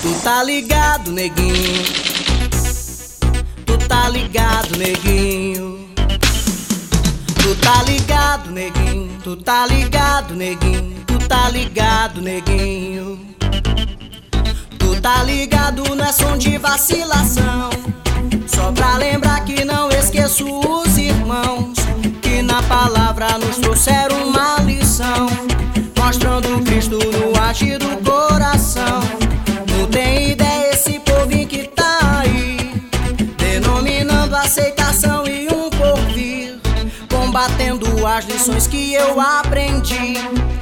Tu tá ligado, neguinho. Tu tá ligado, neguinho. Tu tá ligado, neguinho. Tu tá ligado, neguinho. Tu tá ligado, neguinho. Tu tá ligado, não é som de vacilação. Só pra lembrar que não esqueço os irmãos que na palavra nos trouxeram uma lição, mostrando Cristo no agir do coração. Não tem ideia esse povinho que tá aí, denominando aceitação e um porvir, combatendo as lições que eu aprendi,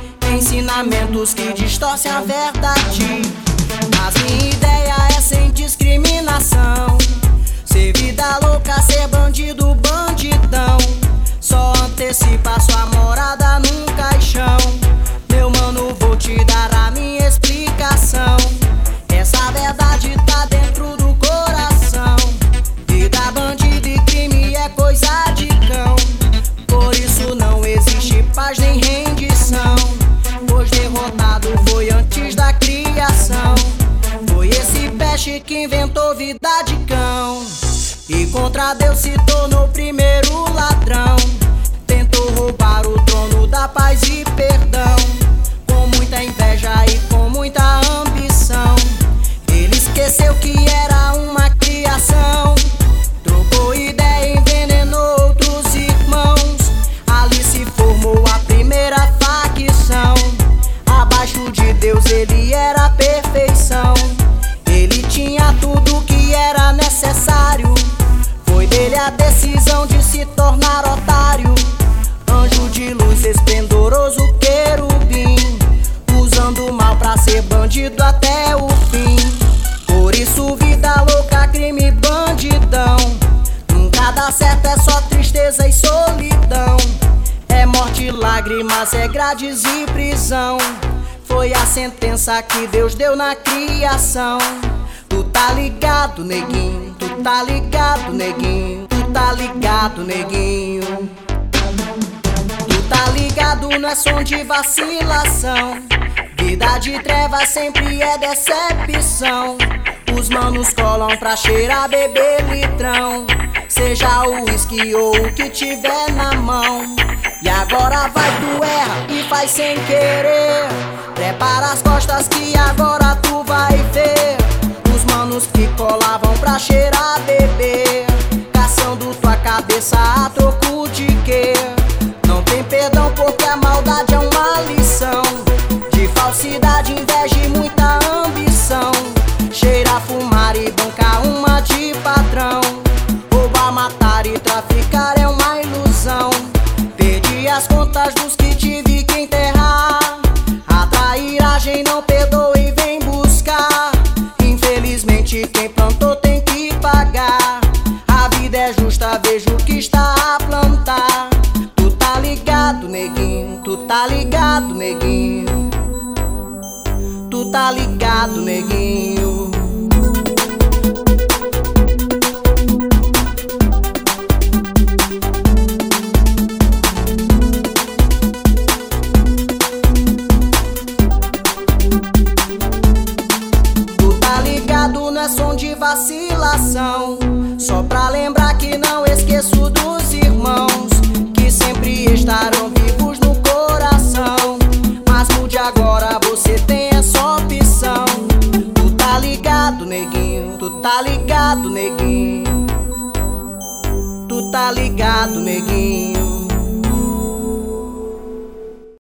ensinamentos que distorcem a verdade. Mas minha ideia é sem discriminação, ser vida louca, ser bandido, bandidão. Só antecipa sua morada num caixão. Meu mano, vou te dar a minha explicação. Essa verdade tá dentro do coração. Vida, bandido e crime é coisa de cão. Por isso não existe paz nem rendição, pois derrotado foi antes da criação. Foi esse peste que inventou vida de cão, e contra Deus se tornou o primeiro ladrão. Tentou roubar o trono da paz e perdão, com muita inveja e com muita ambição. Ele esqueceu que era uma criação, trocou ideia, envenenou outros irmãos. Ali se formou a primeira facção. Abaixo de Deus ele era a perfeição. Ele tinha tudo que era necessário. Foi dele a decisão de se tornar otário. Anjo de luz esplendoroso, querubim, usando o mal pra ser bandido até o fim. Por isso vida louca, crime, bandidão, nunca dá certo, é só tristeza e solidão. É morte, lágrimas, é grades e prisão. Foi a sentença que Deus deu na criação. Tu tá ligado, neguinho. Tu tá ligado, neguinho. Tu tá ligado, neguinho. Tu tá ligado, não é som de vacilação. Vida de trevas sempre é decepção. Os manos colam pra cheirar, beber litrão, seja o uísque ou o que tiver na mão. E agora vai, tu erra e faz sem querer. Prepara as costas que agora tu vai ver os manos que colavam pra cheirar, beber, caçando tua cabeça a troco de quê? Não tem perdão porque a maldade é uma lição de falsidade, inveja e muita ambição. Cheira, fumar e bancar uma de patrão. Roubar, matar e traficar é uma ilusão. Perdi as contas dos que tive que enterrar. A trairagem não perdoa e vem buscar. Infelizmente quem plantou tem que pagar. A vida é justa, vejo o que está a plantar. Tu tá ligado, neguinho. Tu tá ligado, neguinho. Tu tá ligado, neguinho. Não é som de vacilação, só pra lembrar que não esqueço dos irmãos que sempre estarão vivos no coração. Mas mude agora, você tem essa opção. Tu tá ligado, neguinho. Tu tá ligado, neguinho. Tu tá ligado, neguinho.